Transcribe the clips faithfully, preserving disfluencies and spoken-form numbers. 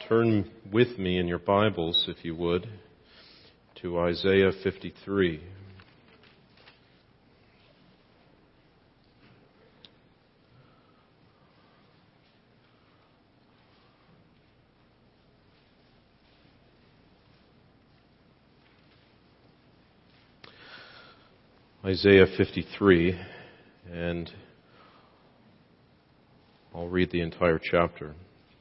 Turn with me in your Bibles, if you would, to Isaiah fifty-three. Isaiah fifty-three, and I'll read the entire chapter.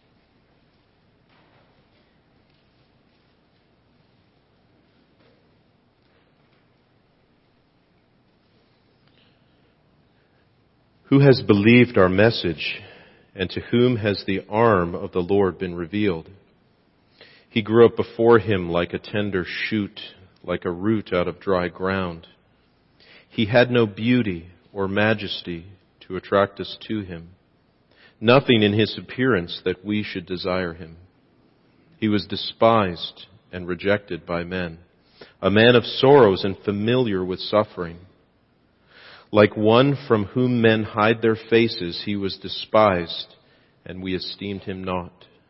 Who has believed our message, and to whom has the arm of the Lord been revealed? He grew up before him like a tender shoot, like a root out of dry ground. He had no beauty or majesty to attract us to him, nothing in his appearance that we should desire him. He was despised and rejected by men, a man of sorrows and familiar with suffering. Like one from whom men hide their faces, he was despised, and we esteemed him not.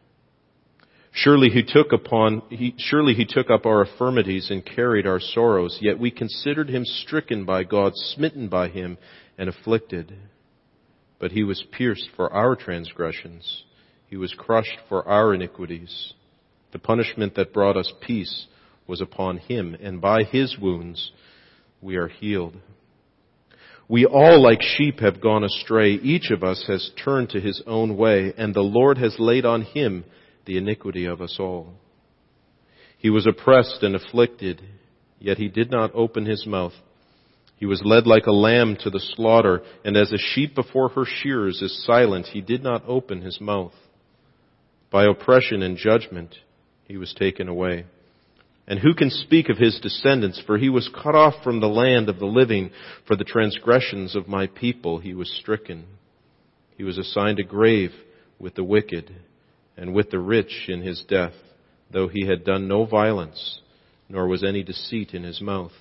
Surely he took upon, he, surely he took up our infirmities and carried our sorrows, yet we considered him stricken by God, smitten by him, and afflicted. But he was pierced for our transgressions. He was crushed for our iniquities. The punishment that brought us peace was upon him, and by his wounds we are healed. We all like sheep have gone astray. Each of us has turned to his own way, and the Lord has laid on him the iniquity of us all. He was oppressed and afflicted, yet he did not open his mouth. He was led like a lamb to the slaughter, and as a sheep before her shearers is silent, he did not open his mouth. By oppression and judgment he was taken away. And who can speak of his descendants? For he was cut off from the land of the living. For the transgressions of my people he was stricken. He was assigned a grave with the wicked and with the rich in his death, though he had done no violence, nor was any deceit in his mouth.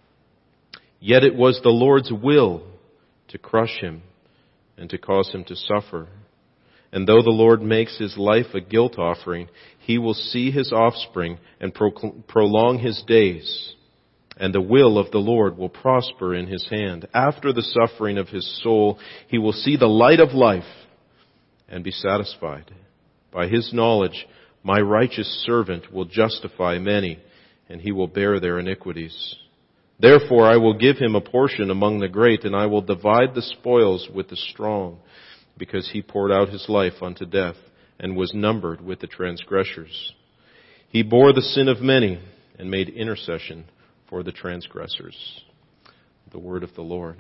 Yet it was the Lord's will to crush him and to cause him to suffer. And though the Lord makes his life a guilt offering, he will see his offspring and pro- prolong his days. And the will of the Lord will prosper in his hand. After the suffering of his soul, he will see the light of life and be satisfied. By his knowledge, my righteous servant will justify many, and he will bear their iniquities. Therefore I will give him a portion among the great, and I will divide the spoils with the strong, because he poured out his life unto death and was numbered with the transgressors. He bore the sin of many and made intercession for the transgressors. The word of the Lord.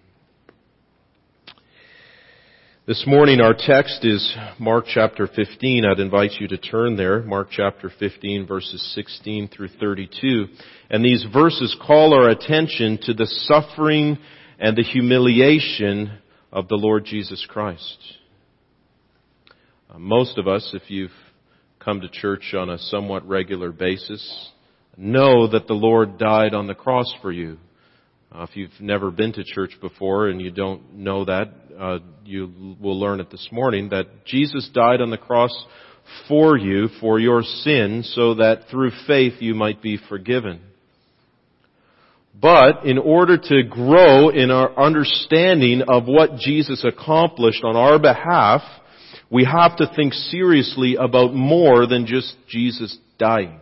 This morning our text is Mark chapter fifteen. I'd invite you to turn there. Mark chapter fifteen, verses sixteen through thirty-two. And these verses call our attention to the suffering and the humiliation of the Lord Jesus Christ. Uh, most of us, if you've come to church on a somewhat regular basis, know that the Lord died on the cross for you. Uh, if you've never been to church before and you don't know that, uh, you will learn it this morning, that Jesus died on the cross for you, for your sin, so that through faith you might be forgiven. But in order to grow in our understanding of what Jesus accomplished on our behalf, we have to think seriously about more than just Jesus dying.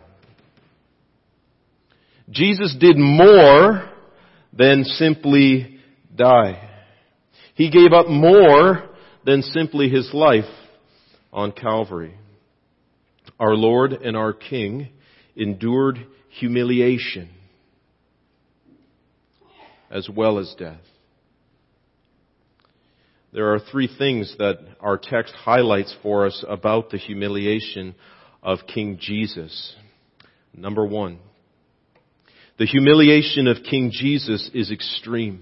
Jesus did more than simply die. He gave up more than simply his life on Calvary. Our Lord and our King endured humiliation as well as death. There are three things that our text highlights for us about the humiliation of King Jesus. Number one, the humiliation of King Jesus is extreme.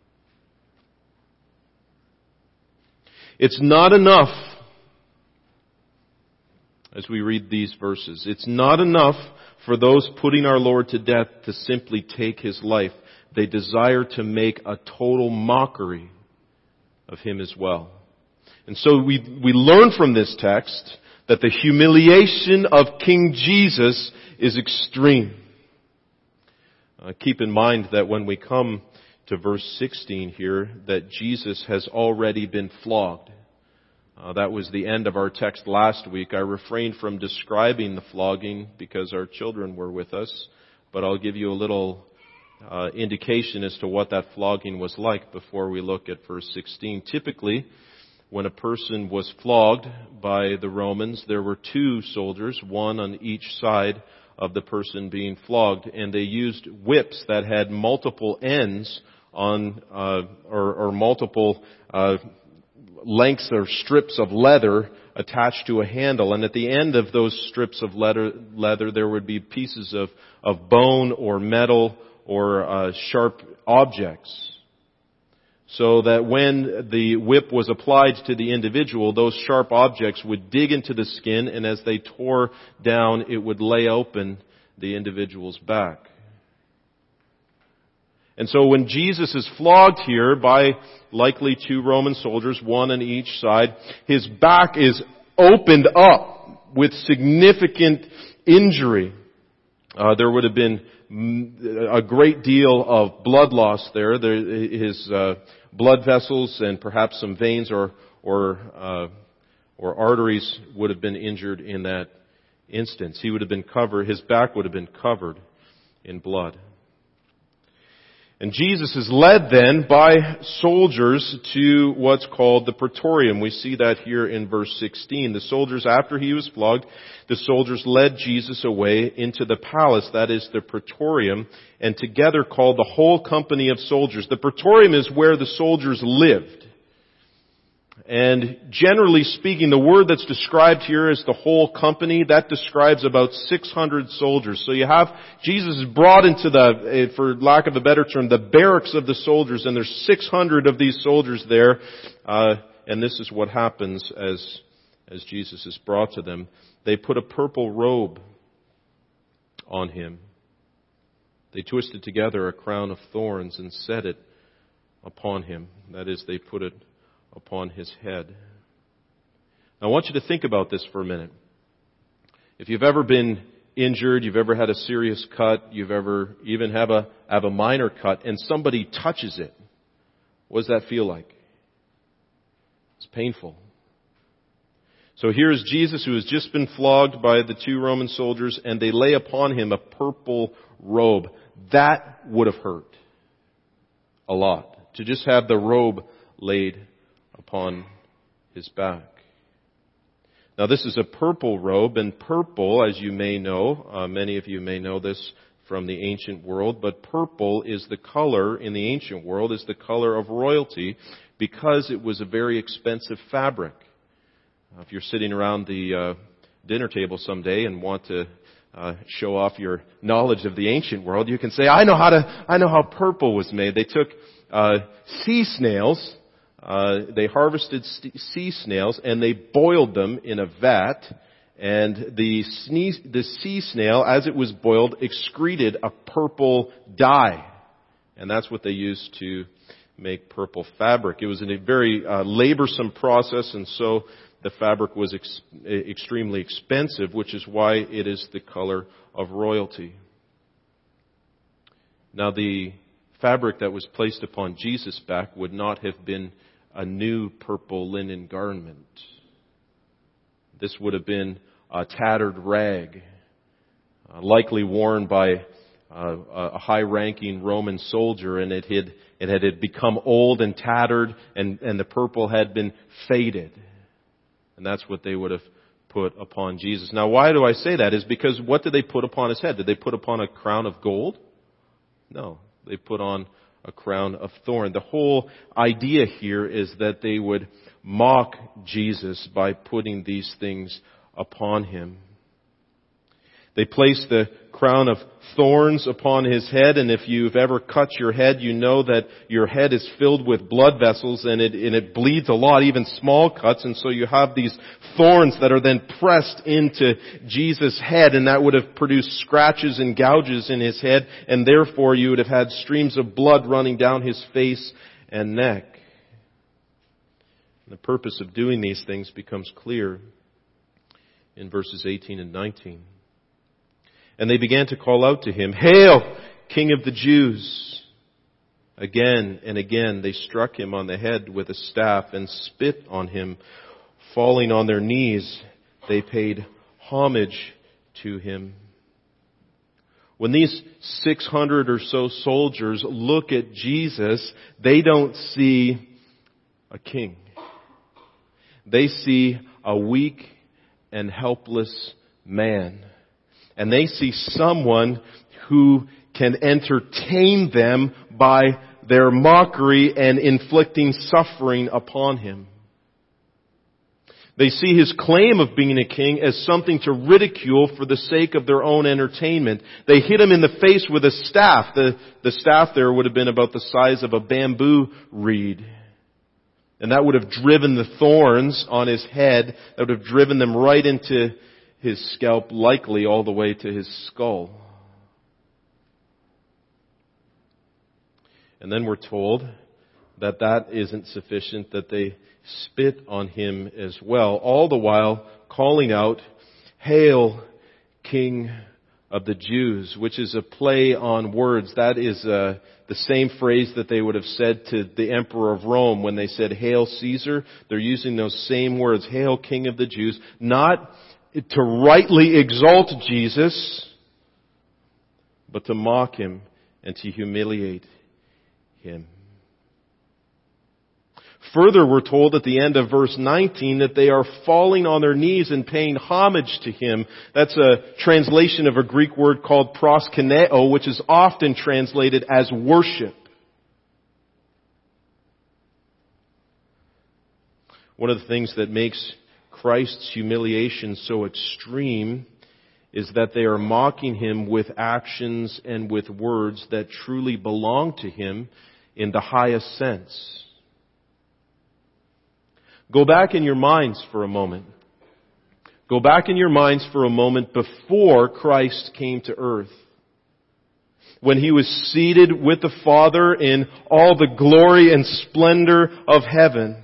It's not enough, as we read these verses, it's not enough for those putting our Lord to death to simply take his life. They desire to make a total mockery of him as well. And so we we learn from this text that the humiliation of King Jesus is extreme. Uh, keep in mind that when we come to verse sixteen here, that Jesus has already been flogged. Uh, that was the end of our text last week. I refrained from describing the flogging because our children were with us, but I'll give you a little uh, indication as to what that flogging was like before we look at verse sixteen. Typically, when a person was flogged by the Romans, there were two soldiers, one on each side of the person being flogged, and they used whips that had multiple ends on, uh, or, or multiple uh, lengths or strips of leather attached to a handle, and at the end of those strips of leather, leather there would be pieces of, of bone or metal or uh, sharp objects. So that when the whip was applied to the individual, those sharp objects would dig into the skin, and as they tore down, it would lay open the individual's back. And so when Jesus is flogged here by likely two Roman soldiers, one on each side, his back is opened up with significant injury. Uh, there would have been a great deal of blood loss there. there his uh, blood vessels and perhaps some veins or or uh, or arteries would have been injured in that instance. He would have been covered. His back would have been covered in blood. And Jesus is led then by soldiers to what's called the Praetorium. We see that here in verse sixteen. The soldiers, after he was flogged, the soldiers led Jesus away into the palace, that is the Praetorium, and together called the whole company of soldiers. The Praetorium is where the soldiers lived. And generally speaking, the word that's described here is the whole company. That describes about six hundred soldiers. So you have, Jesus is brought into the, for lack of a better term, the barracks of the soldiers, and there's six hundred of these soldiers there. Uh, and this is what happens as, as Jesus is brought to them. They put a purple robe on him. They twisted together a crown of thorns and set it upon him. That is, they put it upon his head. Now I want you to think about this for a minute. If you've ever been injured, you've ever had a serious cut, you've ever even have a have a minor cut, and somebody touches it, what does that feel like? It's painful. So here's Jesus, who has just been flogged by the two Roman soldiers, and they lay upon him a purple robe. That would have hurt a lot, to just have the robe laid upon his back. Now this is a purple robe, and purple, as you may know, uh, many of you may know this from the ancient world, but purple is the color in the ancient world, is the color of royalty, because it was a very expensive fabric. Uh, if you're sitting around the uh, dinner table someday and want to uh, show off your knowledge of the ancient world, you can say, I know how to, I know how purple was made. They took uh, sea snails, Uh, they harvested st- sea snails and they boiled them in a vat, and the, sneeze, the sea snail, as it was boiled, excreted a purple dye, and that's what they used to make purple fabric. It was a very uh, laborsome process, and so the fabric was ex- extremely expensive, which is why it is the color of royalty. Now the fabric that was placed upon Jesus' back would not have been a new purple linen garment. This would have been a tattered rag, uh, likely worn by uh, a high-ranking Roman soldier, and it had it had become old and tattered, and, and the purple had been faded. And that's what they would have put upon Jesus. Now, why do I say that? Is because what did they put upon his head? Did they put upon a crown of gold? No. They put on a crown of thorn. The whole idea here is that they would mock Jesus by putting these things upon him. They placed the crown of thorns upon his head, and if you've ever cut your head, you know that your head is filled with blood vessels, and it, and it bleeds a lot, even small cuts, and so you have these thorns that are then pressed into Jesus' head, and that would have produced scratches and gouges in his head, and therefore you would have had streams of blood running down his face and neck. And the purpose of doing these things becomes clear in verses eighteen and nineteen. And they began to call out to him, "Hail, King of the Jews!" Again and again they struck him on the head with a staff and spit on him. Falling on their knees, they paid homage to him. When these six hundred or so soldiers look at Jesus, they don't see a king. They see a weak and helpless man. And they see someone who can entertain them by their mockery and inflicting suffering upon him. They see his claim of being a king as something to ridicule for the sake of their own entertainment. They hit him in the face with a staff. The, the staff there would have been about the size of a bamboo reed. And that would have driven the thorns on his head. That would have driven them right into his scalp, likely all the way to his skull. And then we're told that that isn't sufficient, that they spit on him as well, all the while calling out, "Hail, King of the Jews," which is a play on words. That is uh, the same phrase that they would have said to the Emperor of Rome when they said, "Hail Caesar." They're using those same words, "Hail, King of the Jews," not to rightly exalt Jesus, but to mock him and to humiliate him. Further, we're told at the end of verse nineteen that they are falling on their knees and paying homage to him. That's a translation of a Greek word called proskuneo, which is often translated as worship. One of the things that makes Christ's humiliation so extreme is that they are mocking him with actions and with words that truly belong to him in the highest sense. Go back in your minds for a moment. Go back in your minds for a moment before Christ came to earth. When he was seated with the Father in all the glory and splendor of heaven.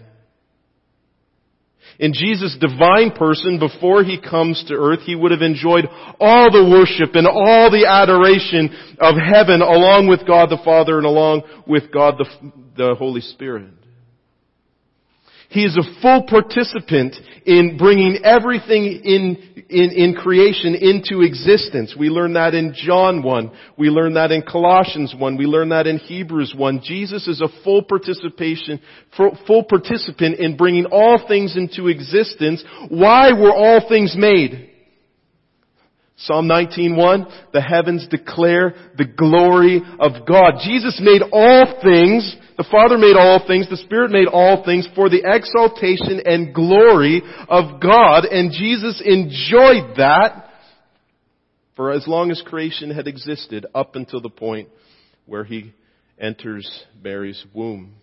In Jesus' divine person, before he comes to earth, he would have enjoyed all the worship and all the adoration of heaven along with God the Father and along with God the, the Holy Spirit. He is a full participant in bringing everything in, in, in creation into existence. We learn that in John one. We learn that in Colossians one. We learn that in Hebrews one. Jesus is a full participation, full participant in bringing all things into existence. Why were all things made? Psalm nineteen one, the heavens declare the glory of God. Jesus made all things, the Father made all things, the Spirit made all things for the exaltation and glory of God, and Jesus enjoyed that for as long as creation had existed, up until the point where he enters Mary's womb.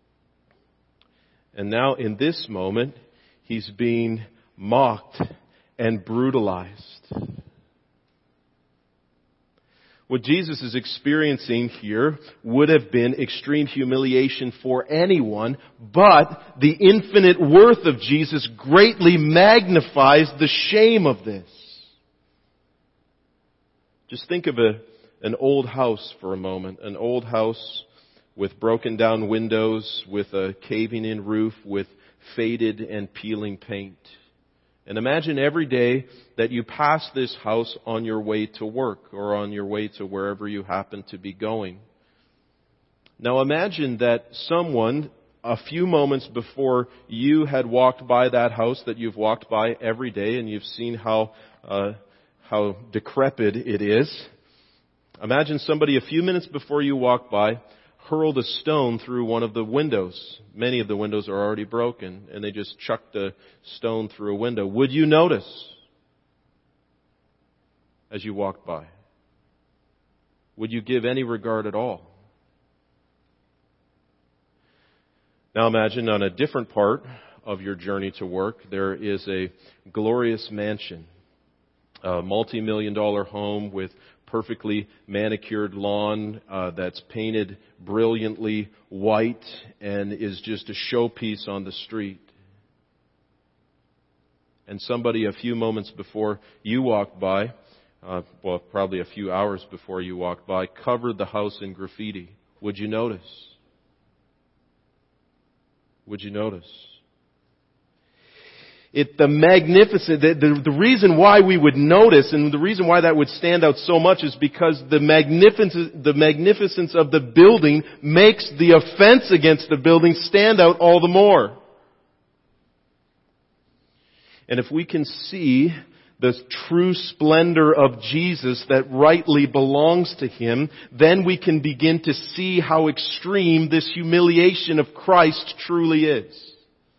And now in this moment, he's being mocked and brutalized. What Jesus is experiencing here would have been extreme humiliation for anyone, but the infinite worth of Jesus greatly magnifies the shame of this. Just think of a, an old house for a moment. An old house with broken down windows, with a caving in roof, with faded and peeling paint. And imagine every day that you pass this house on your way to work or on your way to wherever you happen to be going. Now imagine that someone, a few moments before you had walked by that house that you've walked by every day and you've seen how, uh, how decrepit it is. Imagine somebody a few minutes before you walked by hurled a stone through one of the windows. Many of the windows are already broken, and they just chucked a stone through a window. Would you notice as you walked by? Would you give any regard at all? Now imagine on a different part of your journey to work, there is a glorious mansion, a multi-million dollar home with perfectly manicured lawn uh, that's painted brilliantly white and is just a showpiece on the street. and somebody a few moments before you walked by, uh, well, probably a few hours before you walked by, covered the house in graffiti, would you notice? Would you notice? It, the magnificent, the, the, the reason why we would notice and the reason why that would stand out so much is because the magnificence, the magnificence of the building makes the offense against the building stand out all the more. And if we can see the true splendor of Jesus that rightly belongs to Him, then we can begin to see how extreme this humiliation of Christ truly is.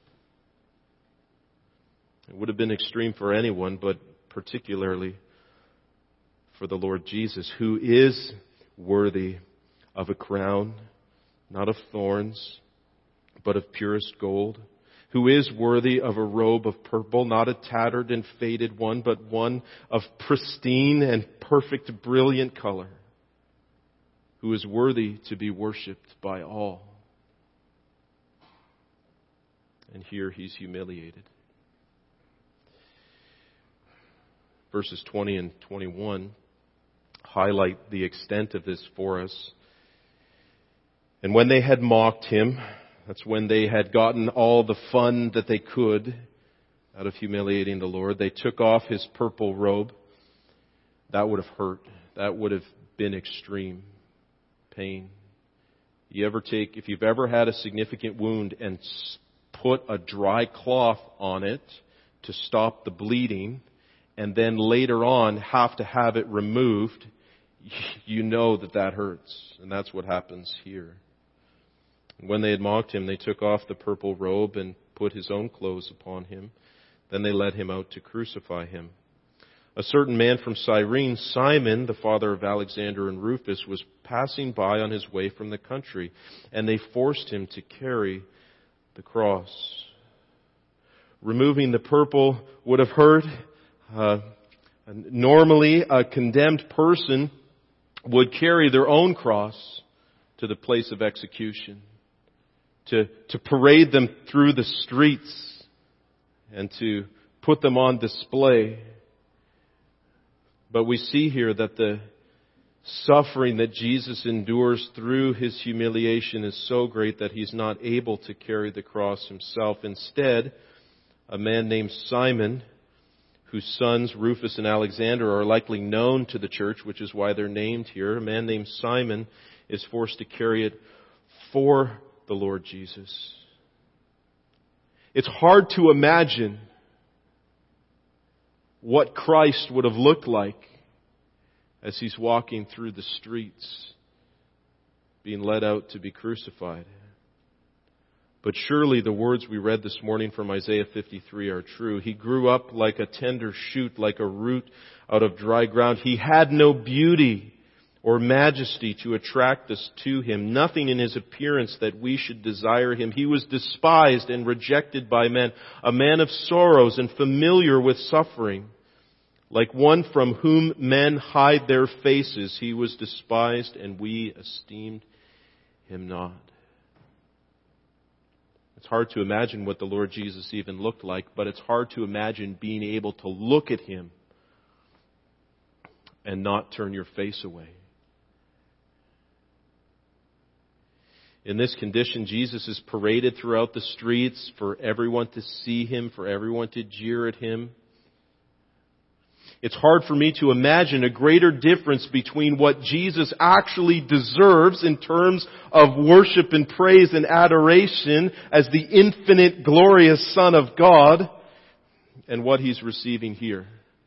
It would have been extreme for anyone, but particularly for the Lord Jesus, who is worthy of a crown, not of thorns, but of purest gold, who is worthy of a robe of purple, not a tattered and faded one, but one of pristine and perfect, brilliant color, who is worthy to be worshipped by all. And here He's humiliated. Verses twenty and twenty-one highlight the extent of this for us. And when they had mocked Him, that's when they had gotten all the fun that they could out of humiliating the Lord, they took off His purple robe. That would have hurt. That would have been extreme pain. You ever take, if you've ever had a significant wound and put a dry cloth on it to stop the bleeding, and then later on have to have it removed, you know that that hurts. And that's what happens here. When they had mocked Him, they took off the purple robe and put His own clothes upon Him. Then they led Him out to crucify Him. A certain man from Cyrene, Simon, the father of Alexander and Rufus, was passing by on his way from the country, and they forced him to carry the cross. Removing the purple would have hurt. Uh, normally, a condemned person would carry their own cross to the place of execution, to, to parade them through the streets and to put them on display. But we see here that the suffering that Jesus endures through His humiliation is so great that He's not able to carry the cross Himself. Instead, a man named Simon, whose sons Rufus and Alexander are likely known to the church, which is why they're named here. A man named Simon is forced to carry it for the Lord Jesus. It's hard to imagine what Christ would have looked like as He's walking through the streets, being led out to be crucified. But surely the words we read this morning from Isaiah fifty-three are true. He grew up like a tender shoot, like a root out of dry ground. He had no beauty or majesty to attract us to Him. Nothing in His appearance that we should desire Him. He was despised and rejected by men, a man of sorrows and familiar with suffering. Like one from whom men hide their faces, He was despised and we esteemed Him not. It's hard to imagine what the Lord Jesus even looked like, but it's hard to imagine being able to look at Him and not turn your face away. In this condition, Jesus is paraded throughout the streets for everyone to see Him, for everyone to jeer at Him. It's hard for me to imagine a greater difference between what Jesus actually deserves in terms of worship and praise and adoration as the infinite, glorious Son of God and what He's receiving here.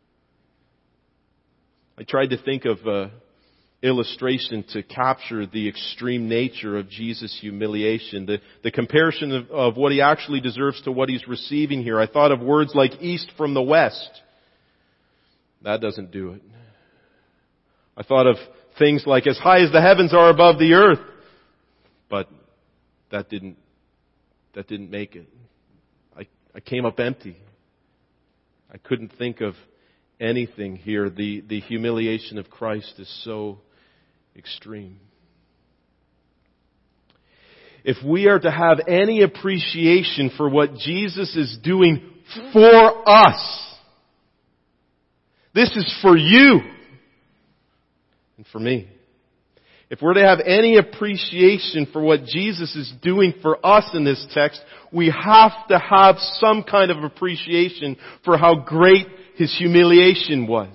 I tried to think of an illustration to capture the extreme nature of Jesus' humiliation, the, the comparison of, of what He actually deserves to what He's receiving here. I thought of words like east from the west. That doesn't do it. I thought of things like as high as the heavens are above the earth. But that didn't, that didn't make it. I, I came up empty. I couldn't think of anything here. The, the humiliation of Christ is so extreme. If we are to have any appreciation for what Jesus is doing for us. This is for you and for me. If we're to have any appreciation for what Jesus is doing for us in this text, we have to have some kind of appreciation for how great His humiliation was.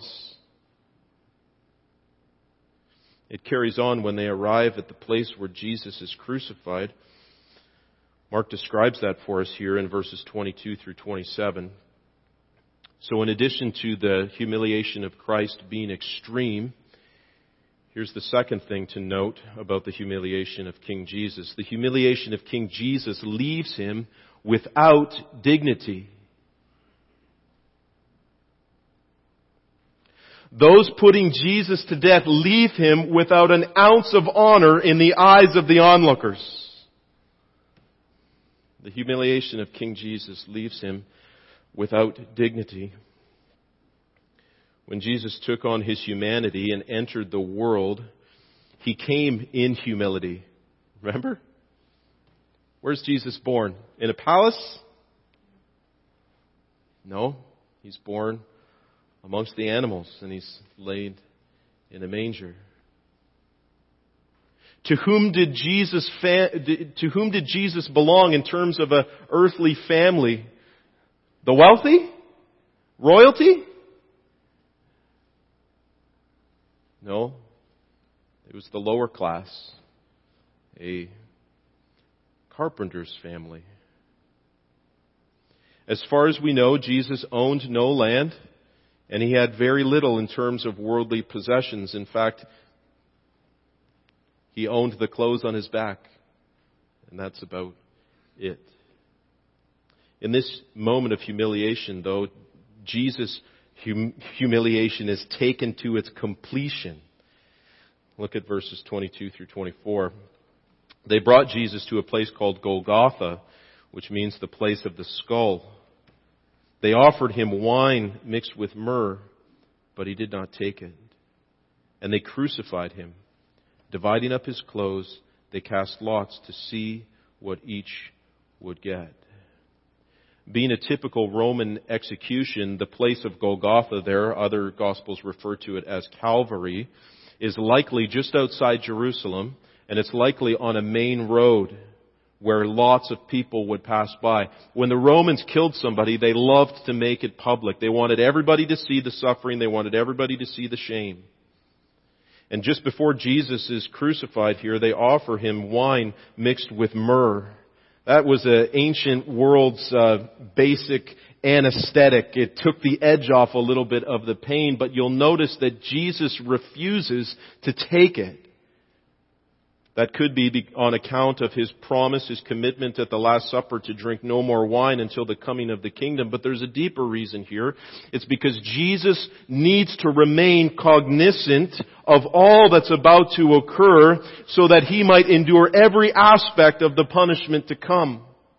It carries on when they arrive at the place where Jesus is crucified. Mark describes that for us here in verses twenty-two through twenty-seven. So in addition to the humiliation of Christ being extreme, here's the second thing to note about the humiliation of King Jesus. The humiliation of King Jesus leaves Him without dignity. Those putting Jesus to death leave Him without an ounce of honor in the eyes of the onlookers. The humiliation of King Jesus leaves Him without dignity. When Jesus took on His humanity and entered the world, He came in humility. Remember? Where's Jesus born? In a palace? No. He's born amongst the animals, and He's laid in a manger. To whom did Jesus fa- to whom did Jesus belong in terms of an earthly family? The wealthy? Royalty? No. It was the lower class. A carpenter's family. As far as we know, Jesus owned no land, and He had very little in terms of worldly possessions. In fact, He owned the clothes on His back, and that's about it. In this moment of humiliation, though, Jesus' hum- humiliation is taken to its completion. Look at verses twenty-two through twenty-four. They brought Jesus to a place called Golgotha, which means the place of the skull. They offered Him wine mixed with myrrh, but He did not take it. And they crucified Him. Dividing up His clothes, they cast lots to see what each would get. Being a typical Roman execution, the place of Golgotha there, other Gospels refer to it as Calvary, is likely just outside Jerusalem, and it's likely on a main road where lots of people would pass by. When the Romans killed somebody, they loved to make it public. They wanted everybody to see the suffering. They wanted everybody to see the shame. And just before Jesus is crucified here, they offer Him wine mixed with myrrh. That was the ancient world's uh, basic anesthetic. It took the edge off a little bit of the pain, but you'll notice that Jesus refuses to take it. That could be on account of His promise, His commitment at the Last Supper to drink no more wine until the coming of the kingdom. But there's a deeper reason here. It's because Jesus needs to remain cognizant of all that's about to occur so that He might endure every aspect of the punishment to come.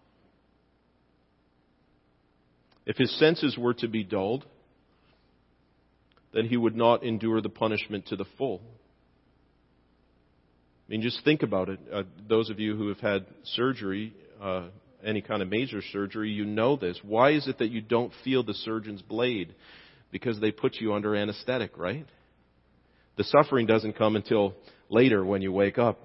If His senses were to be dulled, then He would not endure the punishment to the full. I mean, just think about it. Uh, those of you who have had surgery, uh, any kind of major surgery, you know this. Why is it that you don't feel the surgeon's blade? Because they put you under anesthetic, right? The suffering doesn't come until later when you wake up.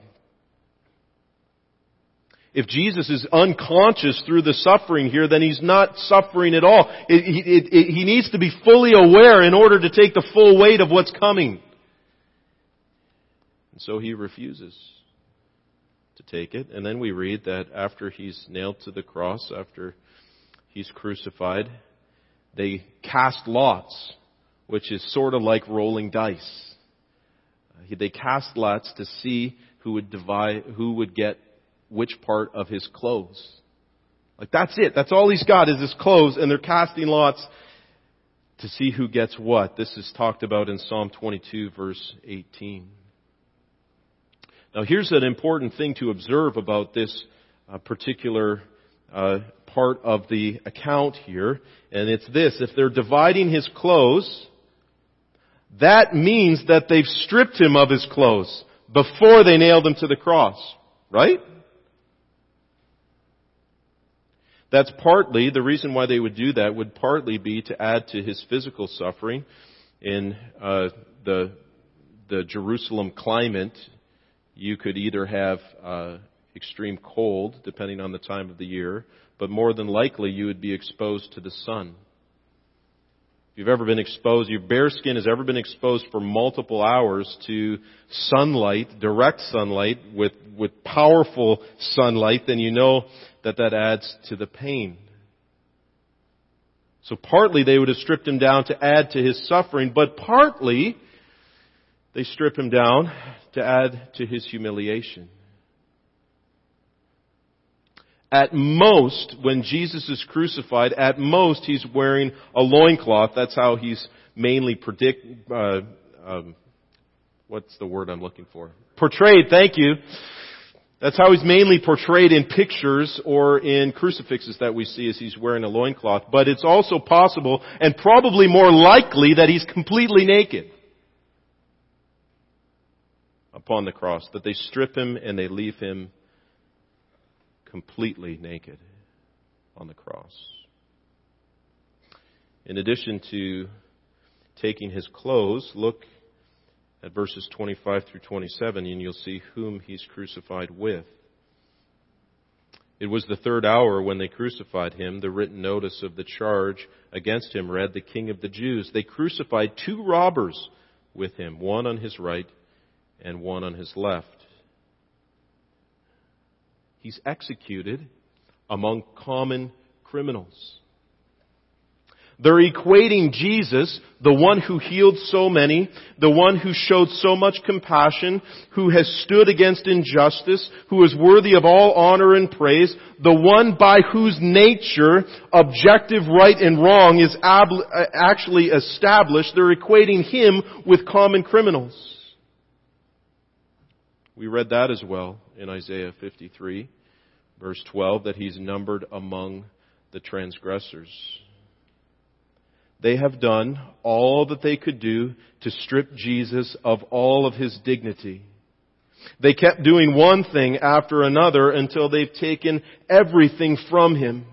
If Jesus is unconscious through the suffering here, then He's not suffering at all. It, it, it, he needs to be fully aware in order to take the full weight of what's coming. And so He refuses to take it. And then we read that after He's nailed to the cross, after He's crucified, they cast lots, which is sort of like rolling dice. They cast lots to see who would divide, who would get which part of His clothes. Like that's it. That's all He's got is His clothes, and they're casting lots to see who gets what. This is talked about in Psalm twenty-two, verse eighteen. Now here's an important thing to observe about this uh, particular uh, part of the account here, and it's this. If they're dividing His clothes, that means that they've stripped Him of His clothes before they nailed Him to the cross, right? That's partly, the reason why they would do that would partly be to add to his physical suffering. In uh, the the Jerusalem climate, you could either have uh, extreme cold, depending on the time of the year, but more than likely you would be exposed to the sun. If you've ever been exposed, your bare skin has ever been exposed for multiple hours to sunlight, direct sunlight, with, with powerful sunlight, then you know that that adds to the pain. So partly they would have stripped him down to add to his suffering, but partly they strip him down to add to his humiliation. At most, when Jesus is crucified, at most he's wearing a loincloth. That's how he's mainly predict, uh, um, what's the word I'm looking for? Portrayed, thank you. That's how he's mainly portrayed in pictures or in crucifixes that we see as he's wearing a loincloth. But it's also possible, and probably more likely, that he's completely naked upon the cross. That they strip him and they leave him completely naked on the cross. In addition to taking his clothes, look at verses twenty-five through twenty-seven, and you'll see whom he's crucified with. It was the third hour when they crucified him. The written notice of the charge against him read, "The King of the Jews." They crucified two robbers with him, one on his right and one on his left. He's executed among common criminals. They're equating Jesus, the one who healed so many, the one who showed so much compassion, who has stood against injustice, who is worthy of all honor and praise, the one by whose nature objective right and wrong is ab- actually established. They're equating him with common criminals. We read that as well in Isaiah fifty-three, verse twelve, that he's numbered among the transgressors. They have done all that they could do to strip Jesus of all of his dignity. They kept doing one thing after another until they've taken everything from him.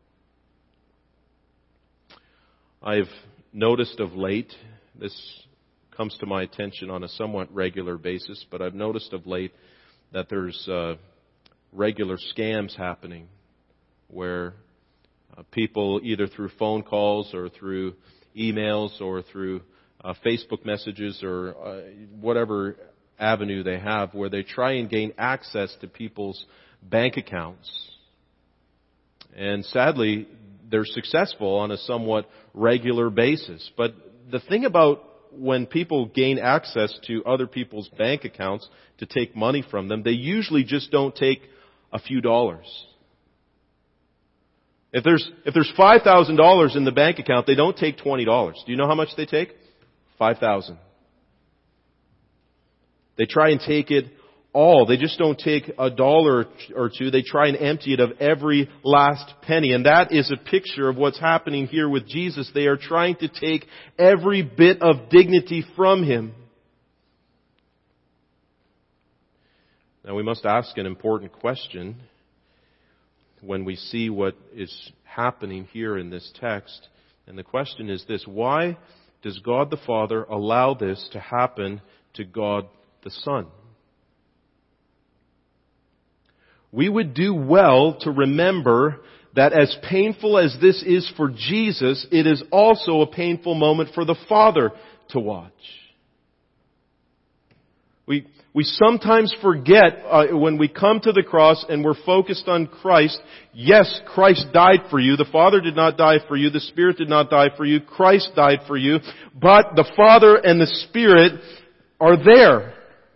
I've noticed of late, this comes to my attention on a somewhat regular basis, but I've noticed of late that there's uh, regular scams happening where uh, people either through phone calls or through emails or through uh, Facebook messages or uh, whatever avenue they have, where they try and gain access to people's bank accounts. And sadly, they're successful on a somewhat regular basis. But the thing about when people gain access to other people's bank accounts to take money from them, they usually just don't take a few dollars. If there's if there's five thousand dollars in the bank account, they don't take twenty dollars. Do you know how much they take? five thousand dollars. They try and take it all. They just don't take a dollar or two. They try and empty it of every last penny. And that is a picture of what's happening here with Jesus. They are trying to take every bit of dignity from him. Now we must ask an important question when we see what is happening here in this text. And the question is this: why does God the Father allow this to happen to God the Son? We would do well to remember that as painful as this is for Jesus, it is also a painful moment for the Father to watch. We we sometimes forget uh, when we come to the cross and we're focused on Christ. Yes, Christ died for you. The Father did not die for you. The Spirit did not die for you. Christ died for you. But the Father and the Spirit are there,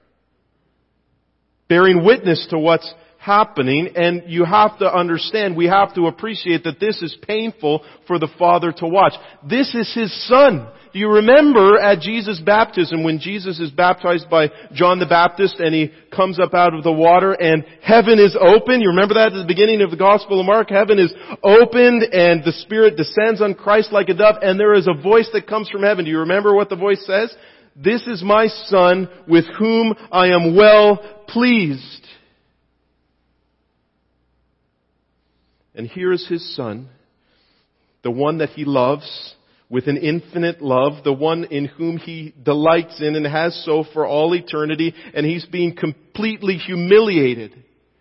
bearing witness to what's happening. And you have to understand, we have to appreciate that this is painful for the Father to watch. This is His Son. Do you remember at Jesus' baptism when Jesus is baptized by John the Baptist and he comes up out of the water and heaven is open? You remember that at the beginning of the Gospel of Mark? Heaven is opened and the Spirit descends on Christ like a dove, and there is a voice that comes from heaven. Do you remember what the voice says? "This is my Son with whom I am well pleased." And here is His Son, the one that He loves with an infinite love, the one in whom He delights in and has so for all eternity, and He's being completely humiliated.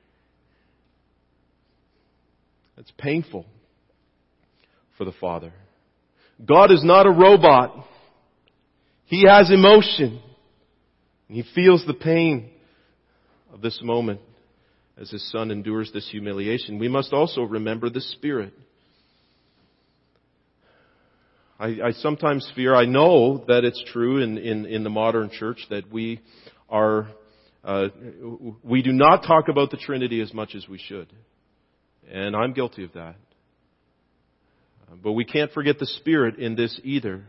That's painful for the Father. God is not a robot. He has emotion. And He feels the pain of this moment as His Son endures this humiliation. We must also remember the Spirit. I, I sometimes fear, I know that it's true in, in, in the modern church that we are, uh, we do not talk about the Trinity as much as we should. And I'm guilty of that. But we can't forget the Spirit in this either.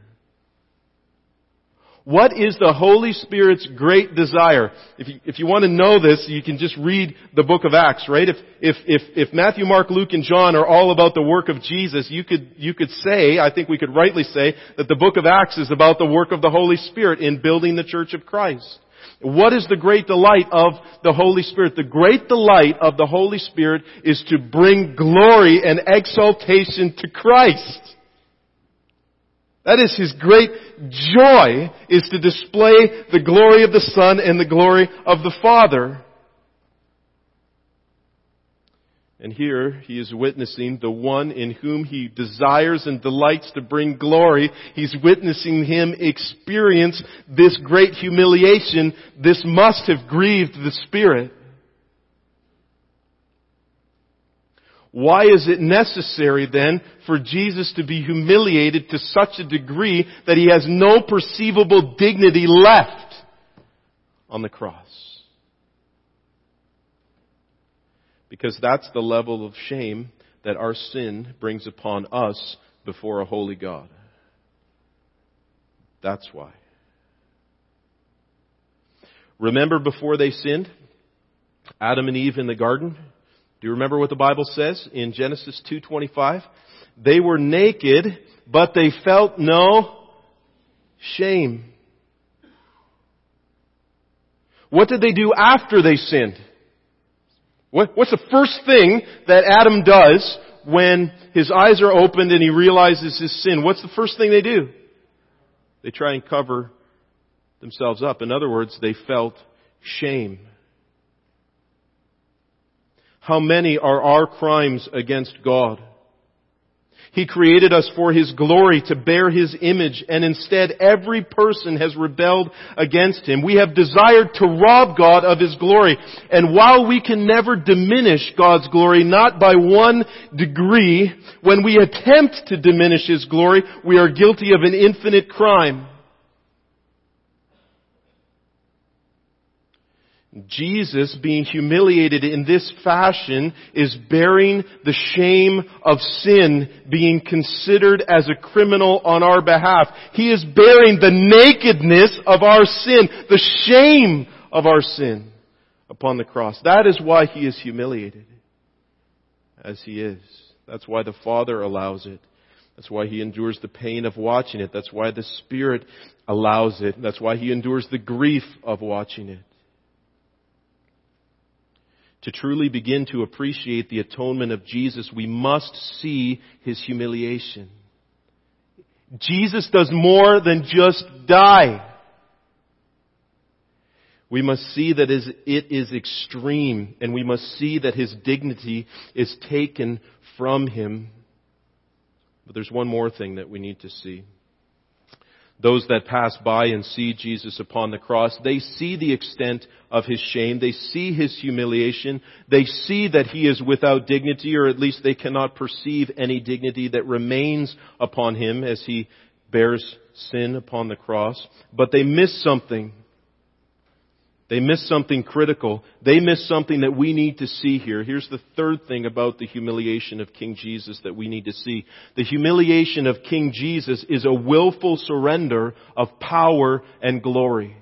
What is the Holy Spirit's great desire? If you, if you want to know this, you can just read the book of Acts, right? If, if, if, if Matthew, Mark, Luke, and John are all about the work of Jesus, you could, you could say, I think we could rightly say, that the book of Acts is about the work of the Holy Spirit in building the Church of Christ. What is the great delight of the Holy Spirit? The great delight of the Holy Spirit is to bring glory and exaltation to Christ. That is His great joy, is to display the glory of the Son and the glory of the Father. And here He is witnessing the one in whom He desires and delights to bring glory. He's witnessing Him experience this great humiliation. This must have grieved the Spirit. Why is it necessary then for Jesus to be humiliated to such a degree that He has no perceivable dignity left on the cross? Because that's the level of shame that our sin brings upon us before a holy God. That's why. Remember before they sinned? Adam and Eve in the garden? Do you remember what the Bible says in Genesis two twenty-five? They were naked, but they felt no shame. What did they do after they sinned? What, what's the first thing that Adam does when his eyes are opened and he realizes his sin? What's the first thing they do? They try and cover themselves up. In other words, they felt shame. How many are our crimes against God? He created us for His glory, to bear His image, and instead every person has rebelled against Him. We have desired to rob God of His glory. And while we can never diminish God's glory, not by one degree, when we attempt to diminish His glory, we are guilty of an infinite crime. Jesus, being humiliated in this fashion, is bearing the shame of sin, being considered as a criminal on our behalf. He is bearing the nakedness of our sin, the shame of our sin upon the cross. That is why He is humiliated as He is. That's why the Father allows it. That's why He endures the pain of watching it. That's why the Spirit allows it. That's why He endures the grief of watching it. To truly begin to appreciate the atonement of Jesus, we must see His humiliation. Jesus does more than just die. We must see that it is extreme, and we must see that His dignity is taken from Him. But there's one more thing that we need to see. Those that pass by and see Jesus upon the cross, they see the extent of His shame. They see His humiliation. They see that He is without dignity, or at least they cannot perceive any dignity that remains upon Him as He bears sin upon the cross. But they miss something. They miss something critical. They miss something that we need to see here. Here's the third thing about the humiliation of King Jesus that we need to see. The humiliation of King Jesus is a willful surrender of power and glory.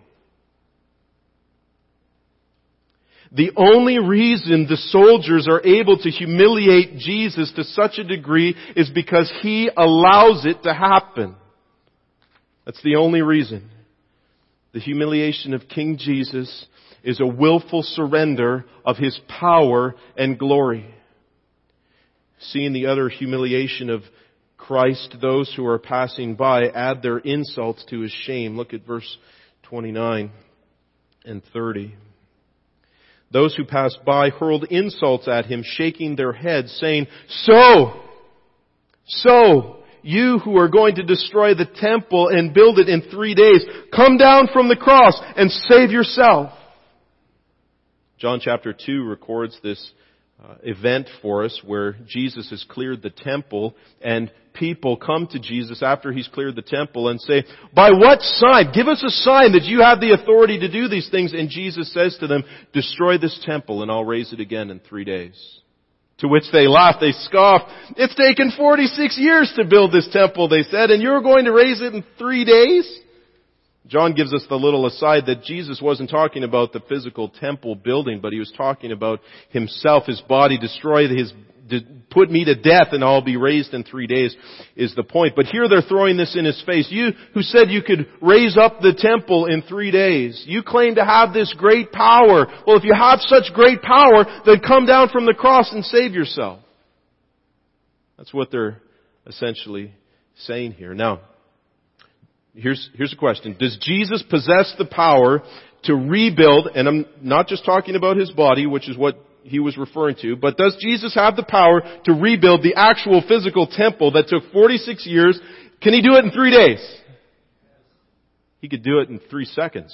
The only reason the soldiers are able to humiliate Jesus to such a degree is because He allows it to happen. That's the only reason. The humiliation of King Jesus is a willful surrender of His power and glory. seeing the utter humiliation of Christ, those who are passing by add their insults to His shame. Look at verse twenty-nine and thirty. Those who passed by hurled insults at Him, shaking their heads, saying, So, so, you who are going to destroy the temple and build it in three days, come down from the cross and save yourself. John chapter two records this uh, event for us where Jesus has cleared the temple, and people come to Jesus after He's cleared the temple and say, by what sign? Give us a sign that you have the authority to do these things. And Jesus says to them, destroy this temple and I'll raise it again in three days. To which they laughed, they scoffed. It's taken forty-six years to build this temple, they said, and you're going to raise it in three days? John gives us the little aside that Jesus wasn't talking about the physical temple building, but He was talking about Himself, His body, destroy His, put me to death and I'll be raised in three days is the point. But here they're throwing this in His face. You who said you could raise up the temple in three days. You claim to have this great power. Well, if you have such great power, then come down from the cross and save yourself. That's what they're essentially saying here. Now, Here's, here's a question. Does Jesus possess the power to rebuild, and I'm not just talking about His body, which is what He was referring to, but does Jesus have the power to rebuild the actual physical temple that took forty-six years? Can He do it in three days? He could do it in three seconds.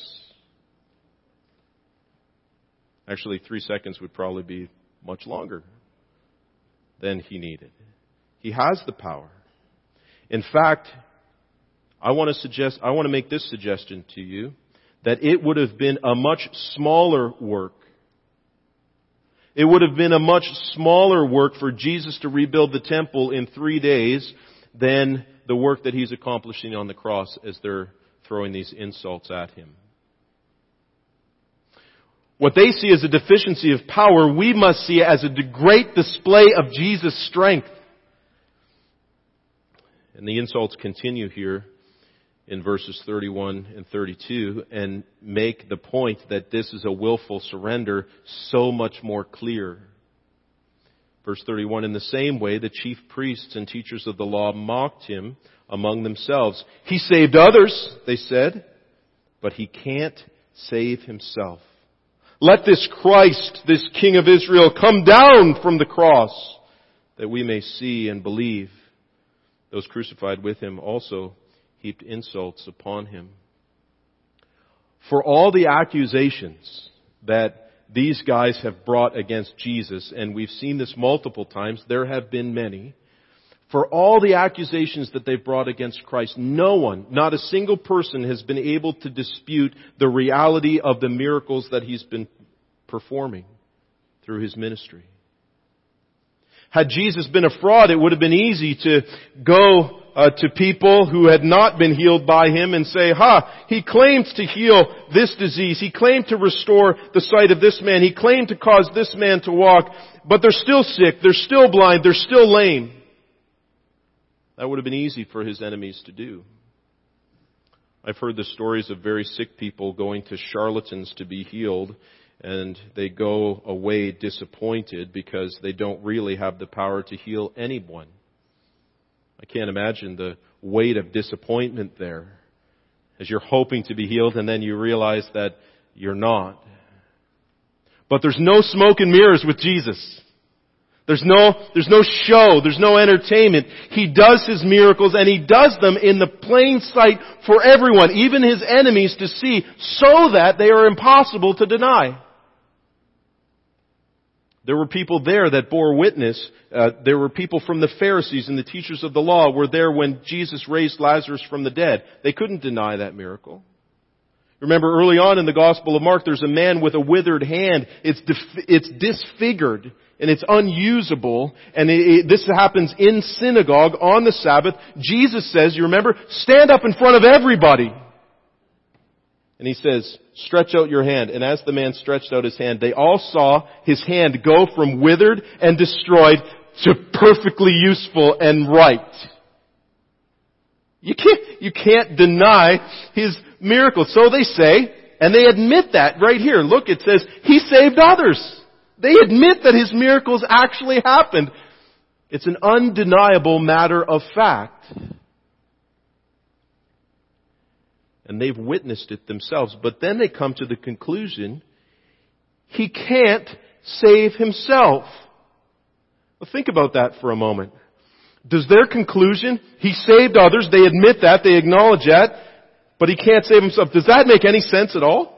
Actually, three seconds would probably be much longer than He needed. He has the power. In fact, I want to suggest, I want to make this suggestion to you, that it would have been a much smaller work. It would have been a much smaller work for Jesus to rebuild the temple in three days than the work that He's accomplishing on the cross as they're throwing these insults at Him. What they see as a deficiency of power, we must see as a great display of Jesus' strength. And the insults continue here in verses thirty-one and thirty-two and make the point that this is a willful surrender so much more clear. Verse thirty-one, in the same way, the chief priests and teachers of the law mocked Him among themselves. He saved others, they said, but He can't save Himself. Let this Christ, this King of Israel, come down from the cross that we may see and believe. Those crucified with Him also heaped insults upon Him. For all the accusations that these guys have brought against Jesus, and we've seen this multiple times, there have been many. For all the accusations that they've brought against Christ, no one, not a single person has been able to dispute the reality of the miracles that He's been performing through His ministry. Had Jesus been a fraud, it would have been easy to go Uh, to people who had not been healed by Him and say, ha, He claims to heal this disease. He claimed to restore the sight of this man. He claimed to cause this man to walk, but they're still sick. They're still blind. They're still lame. That would have been easy for His enemies to do. I've heard the stories of very sick people going to charlatans to be healed, and they go away disappointed because they don't really have the power to heal anyone. I can't imagine the weight of disappointment there as you're hoping to be healed and then you realize that you're not. But there's no smoke and mirrors with Jesus. There's no, there's no show. There's no entertainment. He does His miracles and He does them in the plain sight for everyone, even His enemies to see, so that they are impossible to deny. There were people there that bore witness. Uh, there were people from the Pharisees and the teachers of the law were there when Jesus raised Lazarus from the dead. They couldn't deny that miracle. Remember early on in the Gospel of Mark, there's a man with a withered hand. It's dif- it's disfigured and it's unusable. And it, it, this happens in synagogue on the Sabbath. Jesus says, you remember, stand up in front of everybody. And He says, stretch out your hand. And as the man stretched out his hand, they all saw his hand go from withered and destroyed to perfectly useful and right. You can't, you can't deny His miracles. So they say, and they admit that right here. Look, it says, He saved others. They admit that His miracles actually happened. It's an undeniable matter of fact. And they've witnessed it themselves. But then they come to the conclusion, he can't save himself. Well, think about that for a moment. Does their conclusion, he saved others, they admit that, they acknowledge that, but he can't save himself, does that make any sense at all?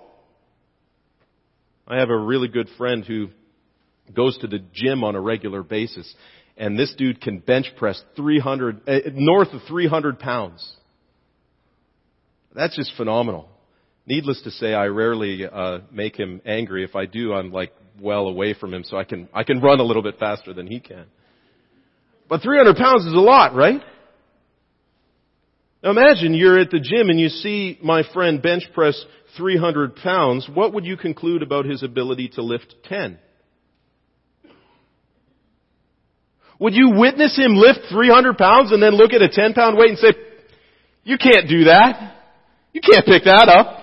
I have a really good friend who goes to the gym on a regular basis, and this dude can bench press three hundred, uh, north of three hundred pounds. That's just phenomenal. Needless to say, I rarely uh, make him angry. If I do, I'm like well away from him, so I can I can run a little bit faster than he can. But three hundred pounds is a lot, right? Now imagine you're at the gym and you see my friend bench press three hundred pounds. What would you conclude about his ability to lift ten? Would you witness him lift three hundred pounds and then look at a ten pound weight and say, you can't do that. You can't pick that up.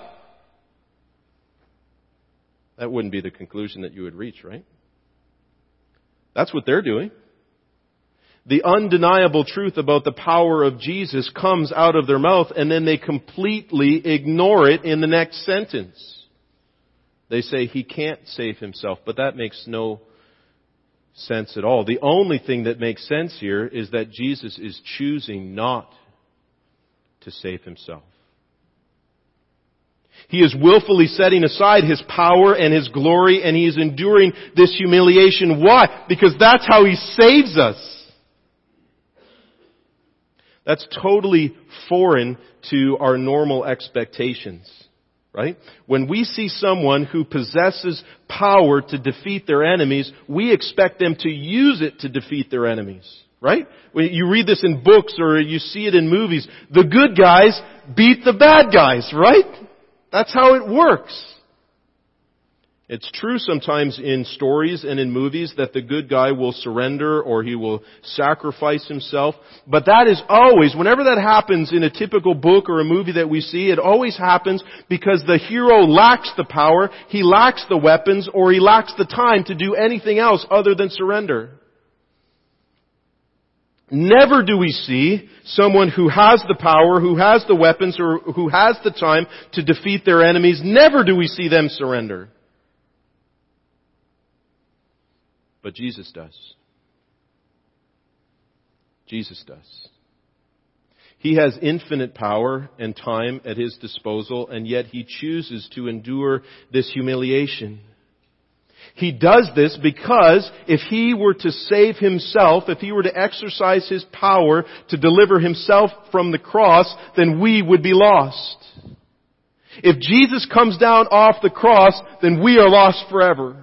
That wouldn't be the conclusion that you would reach, right? That's what they're doing. The undeniable truth about the power of Jesus comes out of their mouth, and then they completely ignore it in the next sentence. They say he can't save himself, but that makes no sense at all. The only thing that makes sense here is that Jesus is choosing not to save himself. He is willfully setting aside his power and his glory, and he is enduring this humiliation. Why? Because that's how he saves us. That's totally foreign to our normal expectations, right? When we see someone who possesses power to defeat their enemies, we expect them to use it to defeat their enemies, right? When you read this in books or you see it in movies, the good guys beat the bad guys, right? That's how it works. It's true sometimes in stories and in movies that the good guy will surrender or he will sacrifice himself. But that is always, whenever that happens in a typical book or a movie that we see, it always happens because the hero lacks the power, he lacks the weapons, or he lacks the time to do anything else other than surrender. Never do we see someone who has the power, who has the weapons, or who has the time to defeat their enemies. Never do we see them surrender. But Jesus does. Jesus does. He has infinite power and time at his disposal, and yet he chooses to endure this humiliation. He does this because if he were to save himself, if he were to exercise his power to deliver himself from the cross, then we would be lost. If Jesus comes down off the cross, then we are lost forever.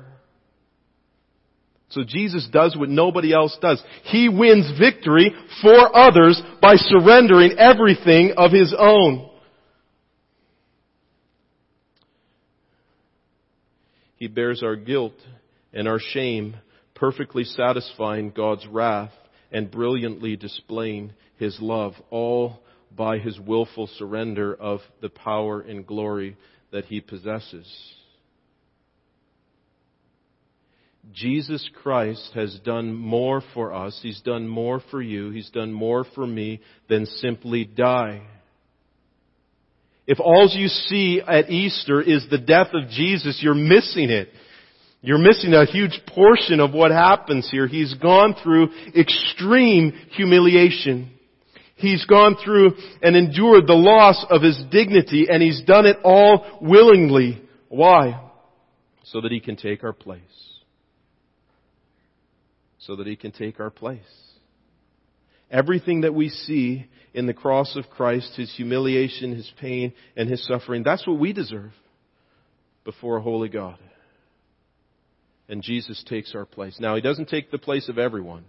So Jesus does what nobody else does. He wins victory for others by surrendering everything of his own. He bears our guilt and our shame, perfectly satisfying God's wrath and brilliantly displaying his love, all by his willful surrender of the power and glory that he possesses. Jesus Christ has done more for us, he's done more for you, he's done more for me than simply die. If all you see at Easter is the death of Jesus, you're missing it. You're missing a huge portion of what happens here. He's gone through extreme humiliation. He's gone through and endured the loss of his dignity, and he's done it all willingly. Why? So that he can take our place. So that he can take our place. Everything that we see in the cross of Christ, his humiliation, his pain, and his suffering, that's what we deserve before a holy God. And Jesus takes our place. Now, he doesn't take the place of everyone.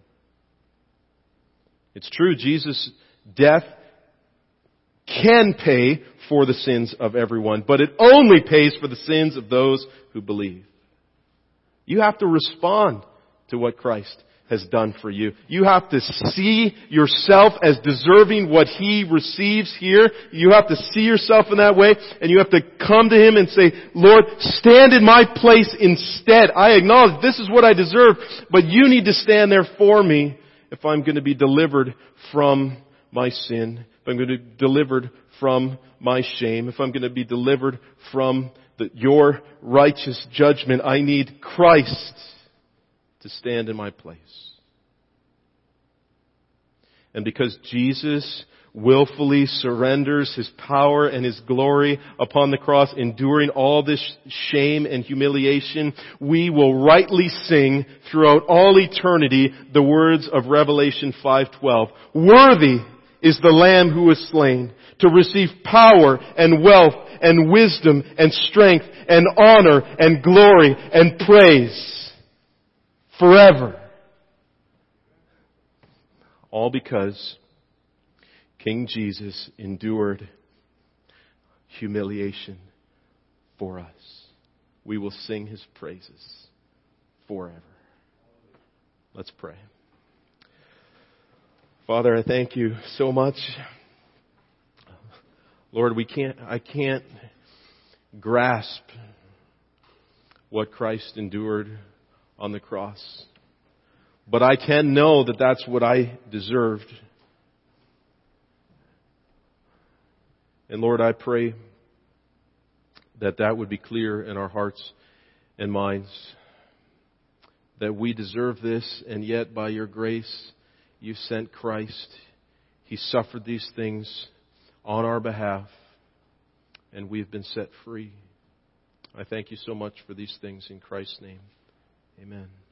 It's true, Jesus' death can pay for the sins of everyone, but it only pays for the sins of those who believe. You have to respond to what Christ has done for you. You have to see yourself as deserving what he receives here. You have to see yourself in that way, and you have to come to him and say, Lord, stand in my place instead. I acknowledge this is what I deserve, but you need to stand there for me if I'm going to be delivered from my sin, if I'm going to be delivered from my shame, if I'm going to be delivered from the, your righteous judgment, I need Christ to stand in my place. And because Jesus willfully surrenders His power and His glory upon the cross, enduring all this shame and humiliation, we will rightly sing throughout all eternity the words of Revelation five twelve. Worthy is the Lamb who was slain to receive power and wealth and wisdom and strength and honor and glory and praise forever. All because King Jesus endured humiliation for us. We will sing His praises forever. Let's pray. Father, I thank You so much. Lord, we can't, I can't grasp what Christ endured on the cross. But I can know that that's what I deserved. And Lord, I pray that that would be clear in our hearts and minds. That we deserve this, and yet by Your grace, You sent Christ. He suffered these things on our behalf, and we've been set free. I thank You so much for these things in Christ's name. Amen.